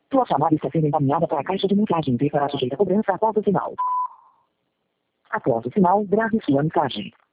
Tua chamada está sendo encaminhada para a caixa de mensagem e será sujeita a cobrança após o sinal. Após o sinal, grave sua mensagem.